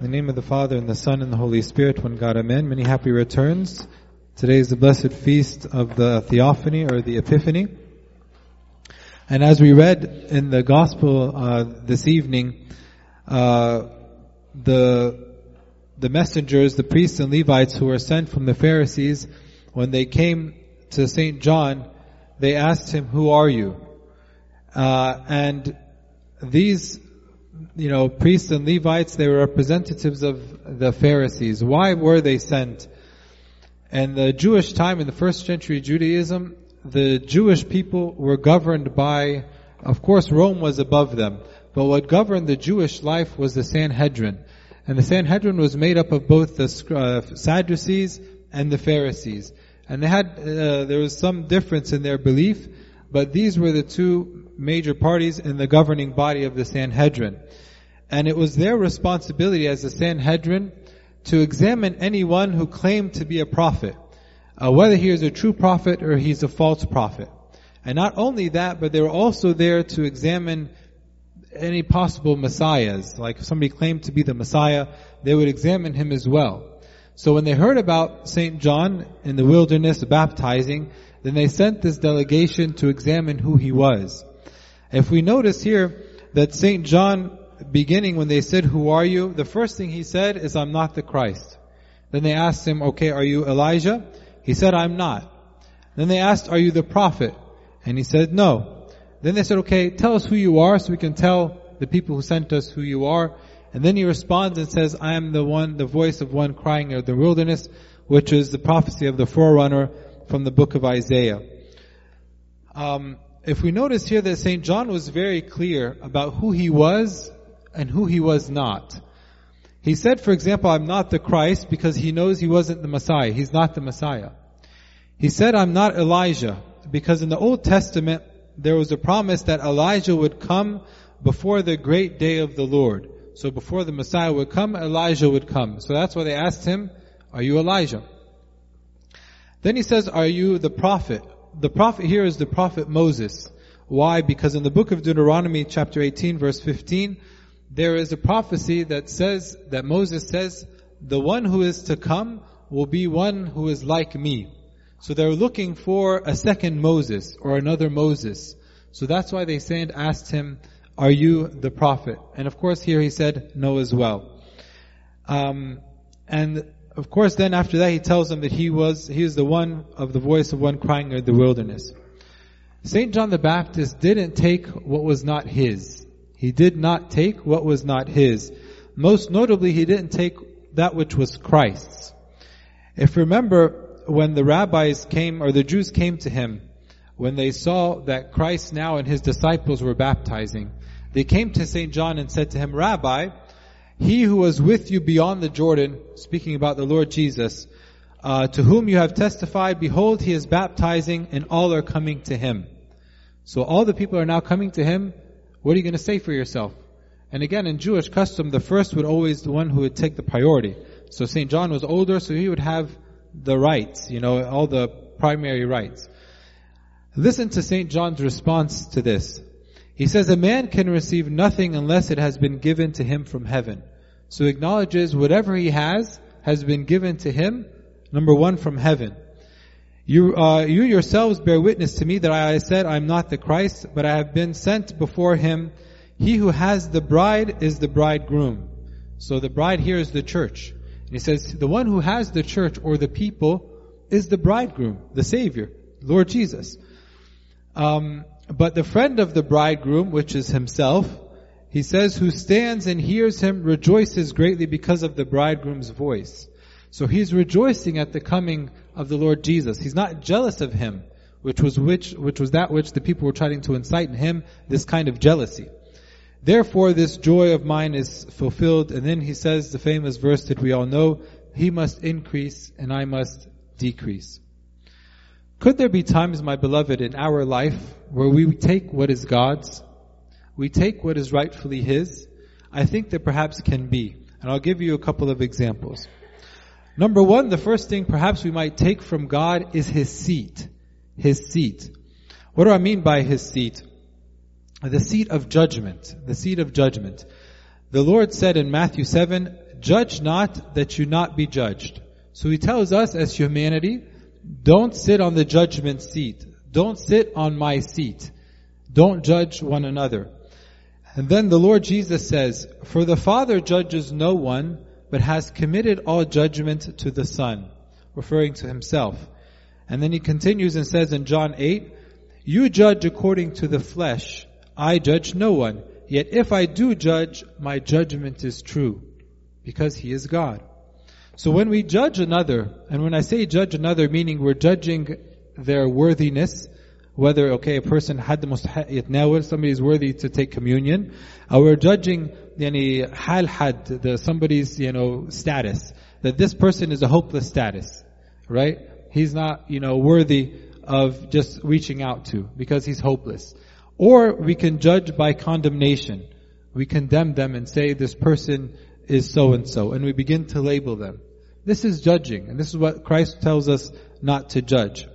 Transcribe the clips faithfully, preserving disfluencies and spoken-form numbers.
In the name of the Father, and the Son, and the Holy Spirit, one God, Amen. Many happy returns. Today is the blessed feast of the Theophany, or the Epiphany. And as we read in the Gospel uh, this evening, uh, the the messengers, the priests and Levites who were sent from the Pharisees, when they came to Saint John, they asked him, "Who are you?" Uh, and these You know, priests and Levites, they were representatives of the Pharisees. Why were they sent? In the Jewish time, in the first century Judaism, the Jewish people were governed by, of course Rome was above them, but what governed the Jewish life was the Sanhedrin. And the Sanhedrin was made up of both the uh, Sadducees and the Pharisees. And they had, uh, there was some difference in their belief, but these were the two major parties in the governing body of the Sanhedrin. And it was their responsibility as the Sanhedrin to examine anyone who claimed to be a prophet, uh, whether he is a true prophet or he's a false prophet. And not only that, but they were also there to examine any possible messiahs. Like if somebody claimed to be the Messiah, they would examine him as well. So when they heard about Saint John in the wilderness baptizing, then they sent this delegation to examine who he was. If we notice here that Saint John, beginning when they said, "Who are you?" the first thing he said is, "I'm not the Christ." Then they asked him, "Okay, are you Elijah?" He said, "I'm not." Then they asked, "Are you the prophet?" And he said, "No." Then they said, "Okay, tell us who you are so we can tell the people who sent us who you are." And then he responds and says, "I am the one, the voice of one crying in the wilderness," which is the prophecy of the forerunner from the book of Isaiah. Um, if we notice here that Saint John was very clear about who he was and who he was not. He said, for example, "I'm not the Christ," because he knows he wasn't the Messiah. He's not the Messiah. He said, "I'm not Elijah," because in the Old Testament there was a promise that Elijah would come before the great day of the Lord. So before the Messiah would come, Elijah would come. So that's why they asked him, "Are you Elijah?" Then he says, "Are you the prophet?" The prophet here is the prophet Moses. Why? Because in the book of Deuteronomy chapter eighteen verse fifteen, there is a prophecy that says, that Moses says, "The one who is to come will be one who is like me." So they're looking for a second Moses or another Moses. So that's why they said, asked him, "Are you the prophet?" And of course here he said no as well. Um, and of course then after that he tells them that he was, he is the one of the voice of one crying in the wilderness. Saint John the Baptist didn't take what was not his. He did not take what was not his. Most notably, he didn't take that which was Christ's. If you remember, when the rabbis came, or the Jews came to him, when they saw that Christ now and his disciples were baptizing, they came to Saint John and said to him, "Rabbi, he who was with you beyond the Jordan," speaking about the Lord Jesus, uh, "to whom you have testified, behold, he is baptizing, and all are coming to him." So all the people are now coming to him. What are you going to say for yourself? And again, in Jewish custom, the first would always the one who would take the priority. So Saint John was older, so he would have the rights, you know, all the primary rights. Listen to Saint John's response to this. He says, "A man can receive nothing unless it has been given to him from heaven." So he acknowledges whatever he has, has been given to him, number one, from heaven. You, uh, you yourselves bear witness to me that I said I am not the Christ, but I have been sent before him. He who has the bride is the bridegroom. So the bride here is the church. And he says, the one who has the church or the people is the bridegroom, the Savior, Lord Jesus. Um, but the friend of the bridegroom, which is himself, he says, who stands and hears him rejoices greatly because of the bridegroom's voice. So he's rejoicing at the coming of the Lord Jesus. He's not jealous of him, which was which, which was that which the people were trying to incite in him, this kind of jealousy. "Therefore this joy of mine is fulfilled." And then he says the famous verse that we all know, "He must increase and I must decrease." Could there be times, my beloved, in our life where we take what is God's, we take what is rightfully His? I think there perhaps can be. And I'll give you a couple of examples. Number one, the first thing perhaps we might take from God is His seat. His seat. What do I mean by His seat? The seat of judgment. The seat of judgment. The Lord said in Matthew seven, judge not that you not be judged. So he tells us as humanity, don't sit on the judgment seat. Don't sit on my seat. Don't judge one another. And then the Lord Jesus says, for the Father judges no one, but has committed all judgment to the Son, referring to himself. And then he continues and says in John eight, you judge according to the flesh, I judge no one. Yet if I do judge, my judgment is true, because he is God. So when we judge another, and when I say judge another, meaning we're judging their worthiness, whether, okay, a person had the mustahaq yatnawal, somebody is worthy to take communion, or we're judging, yani, hal had, the somebody's, you know, status, that this person is a hopeless status, right? He's not, you know, worthy of just reaching out to, because he's hopeless. Or we can judge by condemnation. We condemn them and say this person is so and so, and we begin to label them. This is judging, and this is what Christ tells us not to judge.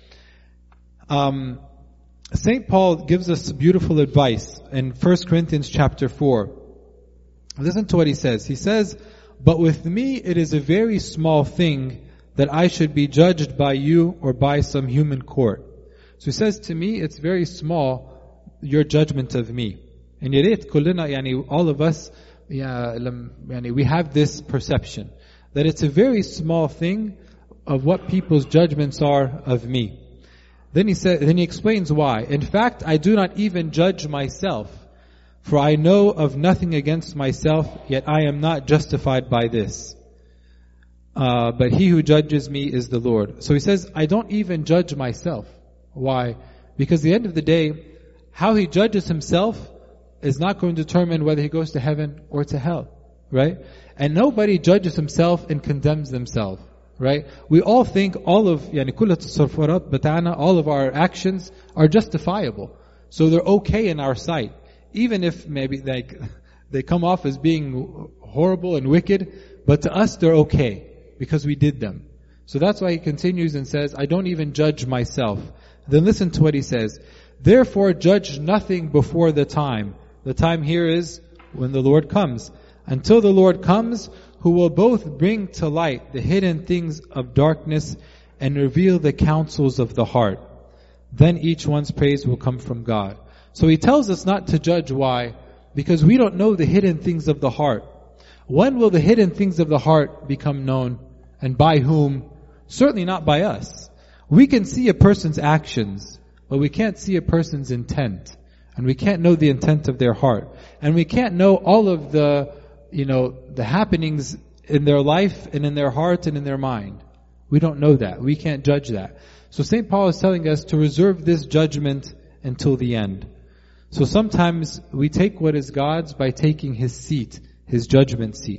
Um, Saint Paul gives us beautiful advice in First Corinthians chapter four. Listen to what he says. He says, but with me it is a very small thing that I should be judged by you or by some human court. So he says, to me it's very small, your judgment of me. And yet, kullina, yani, all of us, yeah, yani, we have this perception that it's a very small thing of what people's judgments are of me. Then he said, then he explains why. In fact, I do not even judge myself, for I know of nothing against myself, yet I am not justified by this. Uh, but he who judges me is the Lord. So he says, I don't even judge myself. Why? Because at the end of the day, how he judges himself is not going to determine whether he goes to heaven or to hell. Right? And nobody judges himself and condemns themselves. Right? We all think all of, yani kullat as-sarfarat batana, all of our actions are justifiable. So they're okay in our sight. Even if maybe like they come off as being horrible and wicked, but to us they're okay because we did them. So that's why he continues and says, I don't even judge myself. Then listen to what he says. Therefore judge nothing before the time. The time here is when the Lord comes. Until the Lord comes, who will both bring to light the hidden things of darkness and reveal the counsels of the heart. Then each one's praise will come from God. So he tells us not to judge. Why? Because we don't know the hidden things of the heart. When will the hidden things of the heart become known? And by whom? Certainly not by us. We can see a person's actions, but we can't see a person's intent. And we can't know the intent of their heart. And we can't know all of the, you know, the happenings in their life and in their heart and in their mind. We don't know that. We can't judge that. So Saint Paul is telling us to reserve this judgment until the end. So sometimes we take what is God's by taking His seat, His judgment seat.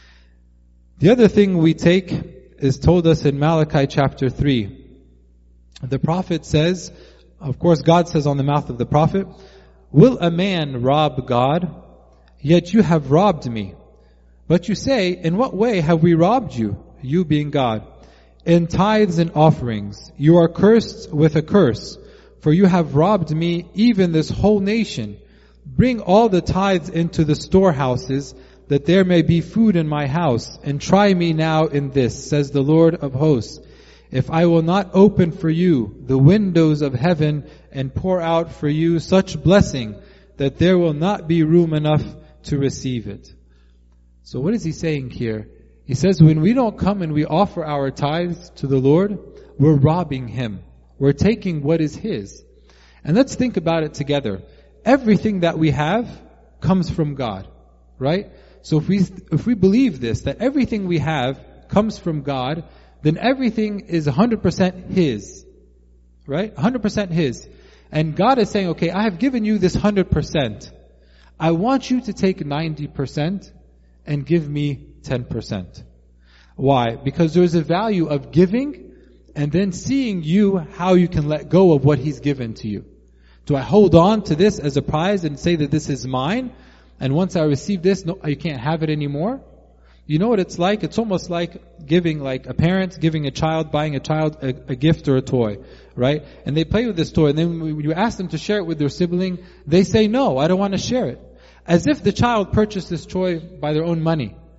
The other thing we take is told us in Malachi chapter three. The prophet says, of course God says on the mouth of the prophet, will a man rob God? Yet you have robbed me. But you say, in what way have we robbed you? You being God. In tithes and offerings. You are cursed with a curse. For you have robbed me, even this whole nation. Bring all the tithes into the storehouses, that there may be food in my house. And try me now in this, says the Lord of hosts. If I will not open for you the windows of heaven and pour out for you such blessing, that there will not be room enough to receive it. So what is he saying here? He says when we don't come and we offer our tithes to the Lord, we're robbing Him. We're taking what is His. And let's think about it together. Everything that we have comes from God, right? So if we, if we believe this, that everything we have comes from God, then everything is one hundred percent His, right? one hundred percent His. And God is saying, okay, I have given you this one hundred percent. I want you to take ninety percent and give me ten percent. Why? Because there's a value of giving and then seeing you how you can let go of what He's given to you. Do I hold on to this as a prize and say that this is mine? And once I receive this, no, you can't have it anymore? You know what it's like? It's almost like giving, like a parent giving a child, buying a child a, a gift or a toy, right? And they play with this toy, and then when you ask them to share it with their sibling, they say, no, I don't want to share it. As if the child purchased this toy by their own money.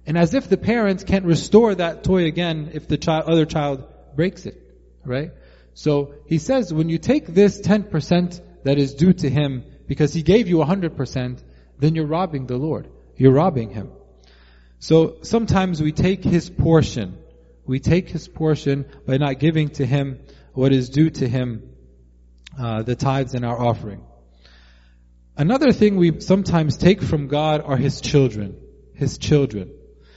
And as if the parents can't restore that toy again if the child, other child breaks it, right? So he says, when you take this ten percent that is due to him, because he gave you one hundred percent, then you're robbing the Lord. You're robbing him. So sometimes we take his portion. We take his portion by not giving to him what is due to him, uh, the tithes in our offering. Another thing we sometimes take from God are his children. His children.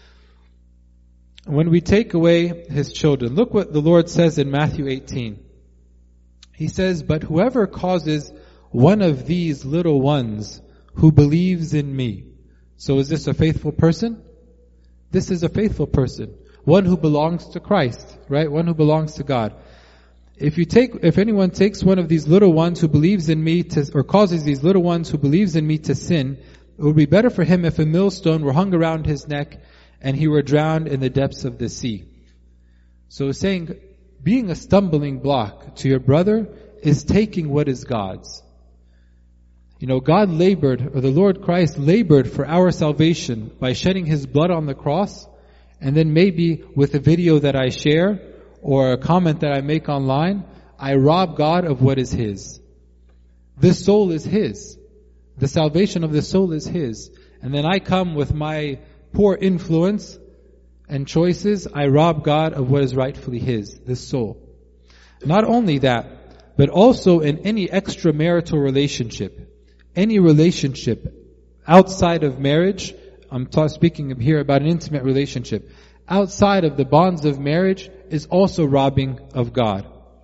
When we take away his children, look what the Lord says in Matthew eighteen. He says, "But whoever causes one of these little ones who believes in me." So is this a faithful person? This is a faithful person. One who belongs to Christ, right? One who belongs to God. If you take, if anyone takes one of these little ones who believes in me to, or causes these little ones who believes in me to sin, it would be better for him if a millstone were hung around his neck and he were drowned in the depths of the sea. So it's saying, being a stumbling block to your brother is taking what is God's. You know, God labored, or the Lord Christ labored for our salvation by shedding his blood on the cross, and then maybe with a video that I share or a comment that I make online, I rob God of what is his. This soul is his. The salvation of the soul is his. And then I come with my poor influence and choices, I rob God of what is rightfully his, this soul. Not only that, but also in any extramarital relationship, any relationship outside of marriage, I'm ta- speaking here about an intimate relationship, outside of the bonds of marriage is also robbing of God.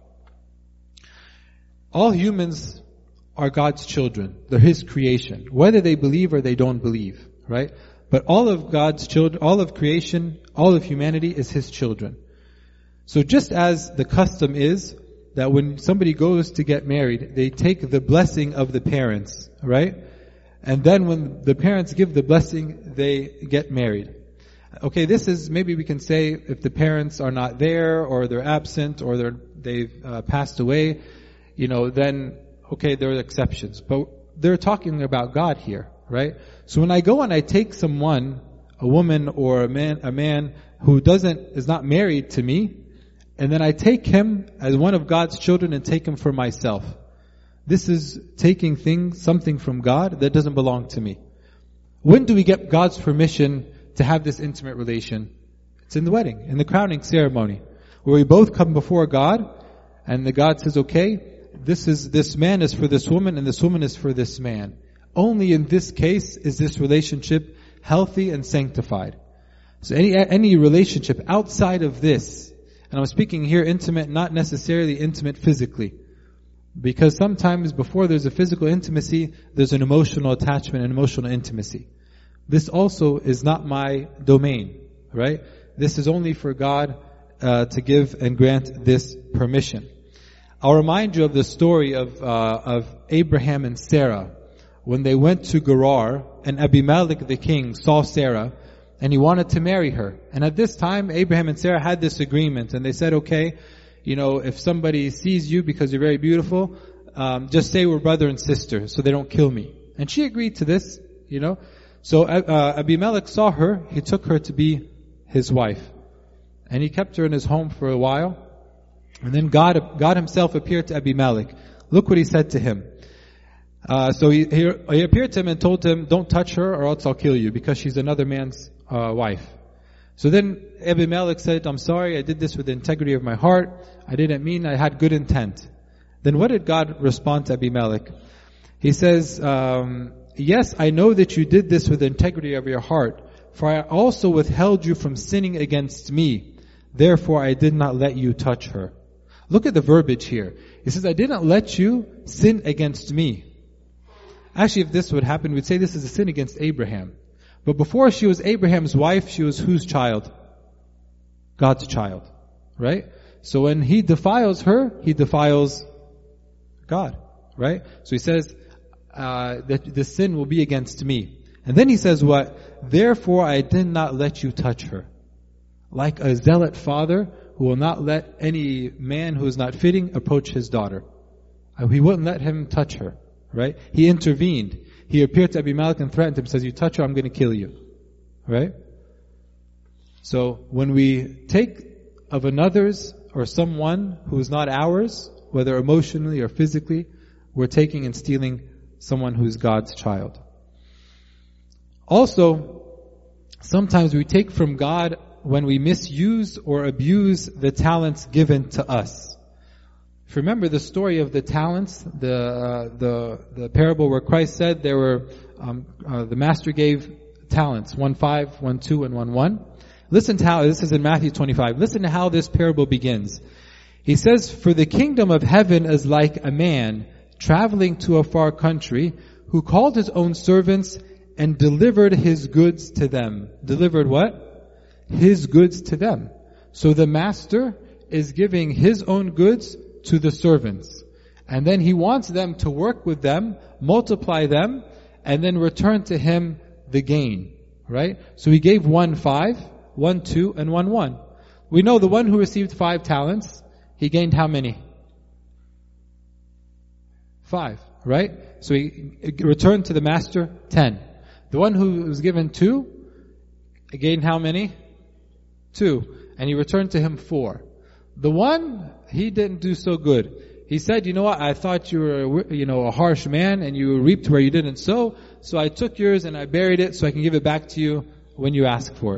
All humans are God's children. They're his creation, whether they believe or they don't believe, right? But all of God's children, all of creation, all of humanity is his children. So just as the custom is that when somebody goes to get married, they take the blessing of the parents, right? And then when the parents give the blessing, they get married. Okay, this is, maybe we can say if the parents are not there or they're absent or they're, they've uh, passed away, you know, then, okay, there are exceptions. But they're talking about God here, right? So when I go and I take someone, a woman or a man, a man who doesn't, is not married to me, and then I take him as one of God's children and take him for myself. This is taking things, something from God that doesn't belong to me. When do we get God's permission to have this intimate relation? It's in the wedding, in the crowning ceremony, where we both come before God, and the God says, okay, this is, this man is for this woman, and this woman is for this man. Only in this case is this relationship healthy and sanctified. So any, any relationship outside of this, and I'm speaking here intimate, not necessarily intimate physically. Because sometimes before there's a physical intimacy, there's an emotional attachment and emotional intimacy. This also is not my domain, right? This is only for God uh, to give and grant this permission. I'll remind you of the story of uh, of Abraham and Sarah. When they went to Gerar, and Abimelech the king saw Sarah, and he wanted to marry her. And at this time, Abraham and Sarah had this agreement, and they said, okay, you know, if somebody sees you because you're very beautiful, um, just say we're brother and sister, so they don't kill me. And she agreed to this, you know. So uh, Abimelech saw her, he took her to be his wife. And he kept her in his home for a while. And then God, God himself appeared to Abimelech. Look what he said to him. Uh, so he, he, he appeared to him and told him, don't touch her or else I'll kill you, because she's another man's uh, wife. So then Abimelech said, I'm sorry, I did this with the integrity of my heart. I didn't mean, I had good intent. Then what did God respond to Abimelech? He says, um, yes, I know that you did this with the integrity of your heart, for I also withheld you from sinning against me. Therefore I did not let you touch her. Look at the verbiage here. He says, I didn't let you sin against me. Actually, if this would happen, we'd say this is a sin against Abraham. But before she was Abraham's wife, she was whose child? God's child. Right? So when he defiles her, he defiles God. Right? So he says uh, that the sin will be against me. And then he says what? Therefore I did not let you touch her. Like a zealot father who will not let any man who is not fitting approach his daughter. He wouldn't let him touch her. Right? He intervened. He appeared to Abimelech and threatened him, says, you touch her, I'm going to kill you. Right? So when we take of another's or someone who is not ours, whether emotionally or physically, we're taking and stealing someone who's God's child. Also, sometimes we take from God when we misuse or abuse the talents given to us. If you remember the story of the talents, the uh, the the parable where Christ said there were um, uh, the master gave talents, one five, one two, and one one. Listen to how this is in Matthew twenty-five. Listen to how this parable begins. He says, "For the kingdom of heaven is like a man traveling to a far country, who called his own servants and delivered his goods to them." Delivered what? His goods to them. So the master is giving his own goods to the servants. And then he wants them to work with them, multiply them, and then return to him the gain. Right? So he gave one five, one two, and one one. We know the one who received five talents, he gained how many? Five. Right? So he returned to the master ten. The one who was given two, gained how many? Two. And he returned to him four. The one, he didn't do so good. He said, you know what, I thought you were, you know, a harsh man and you reaped where you didn't sow, so I took yours and I buried it so I can give it back to you when you ask for it.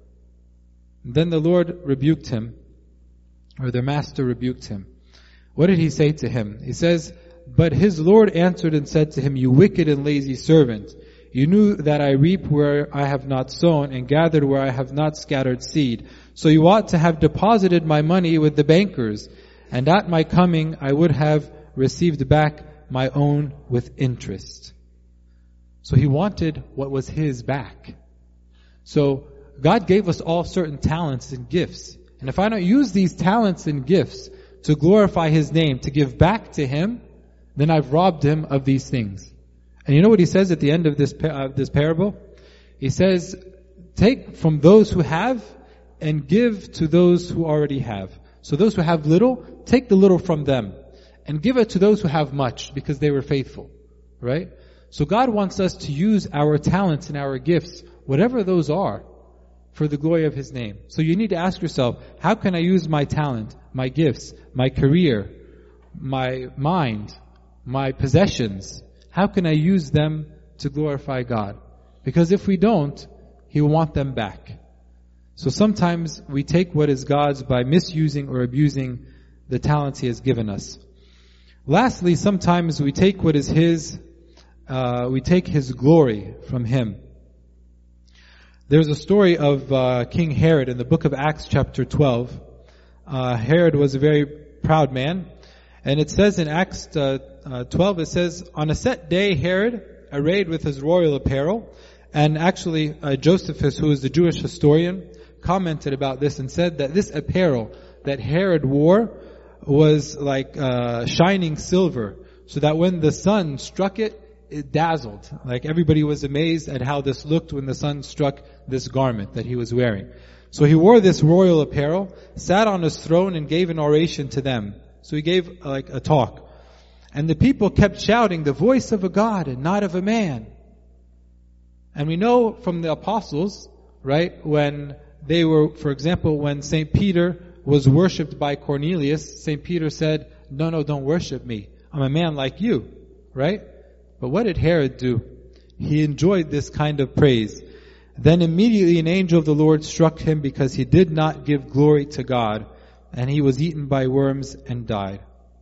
Then the Lord rebuked him, or the master rebuked him. What did he say to him? He says, "But his Lord answered and said to him, you wicked and lazy servant, you knew that I reap where I have not sown and gathered where I have not scattered seed. So you ought to have deposited my money with the bankers, and at my coming I would have received back my own with interest." So he wanted what was his back. So God gave us all certain talents and gifts. And if I don't use these talents and gifts to glorify His name, to give back to Him, then I've robbed Him of these things. And you know what He says at the end of this uh, this parable? He says, take from those who have and give to those who already have. So those who have little, take the little from them and give it to those who have much because they were faithful. Right? So God wants us to use our talents and our gifts, whatever those are, for the glory of His name. So you need to ask yourself, how can I use my talent, my gifts, my career, my mind, my possessions? How can I use them to glorify God? Because if we don't, He will want them back. So sometimes we take what is God's by misusing or abusing the talents He has given us. Lastly, sometimes we take what is His, uh, we take His glory from Him. There's a story of uh, King Herod in the book of Acts chapter twelve. Uh, Herod was a very proud man. And it says in Acts uh, uh, twelve, it says, on a set day, Herod, arrayed with his royal apparel, and actually uh, Josephus, who is the Jewish historian, commented about this and said that this apparel that Herod wore was like uh, shining silver, so that when the sun struck it, it dazzled. Like everybody was amazed at how this looked when the sun struck this garment that he was wearing. So he wore this royal apparel, sat on his throne and gave an oration to them. So he gave like a talk. And the people kept shouting, the voice of a God and not of a man. And we know from the apostles, right, when they were, for example, when Saint Peter was worshipped by Cornelius, Saint Peter said, no, no, don't worship me. I'm a man like you, right? But what did Herod do? He enjoyed this kind of praise. Then immediately an angel of the Lord struck him because he did not give glory to God, and he was eaten by worms and died.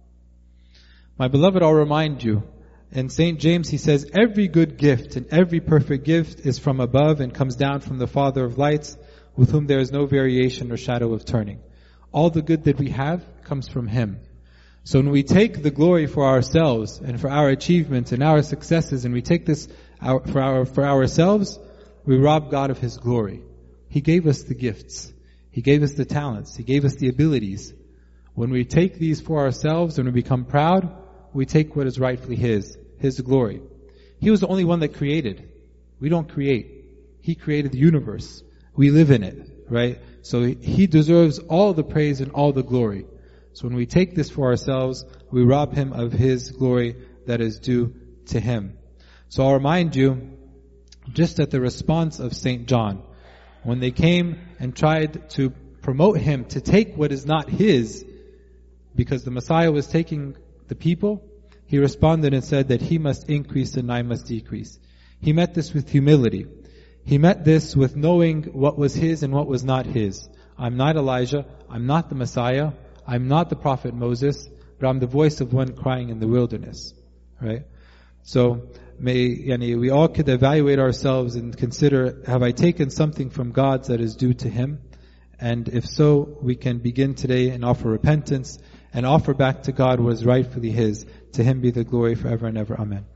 My beloved, I'll remind you, in Saint James he says, every good gift and every perfect gift is from above and comes down from the Father of lights, with whom there is no variation or shadow of turning. All the good that we have comes from Him. So when we take the glory for ourselves and for our achievements and our successes, and we take this our, for our for ourselves, we rob God of His glory. He gave us the gifts. He gave us the talents. He gave us the abilities. When we take these for ourselves and we become proud, we take what is rightfully His, His glory. He was the only one that created. We don't create. He created the universe. We live in it, right? So He deserves all the praise and all the glory. So when we take this for ourselves, we rob Him of His glory that is due to Him. So I'll remind you, just at the response of Saint John, When they came and tried to promote him to take what is not his, because the Messiah was taking the people, he responded and said that he must increase and I must decrease. He met this with humility. He met this with knowing what was his and what was not his. I'm not Elijah, I'm not the Messiah, I'm not the Prophet Moses, but I'm the voice of one crying in the wilderness. Right? So, may yani, we all could evaluate ourselves and consider, have I taken something from God that is due to Him? And if so, we can begin today and offer repentance and offer back to God what is rightfully His. To Him be the glory forever and ever. Amen.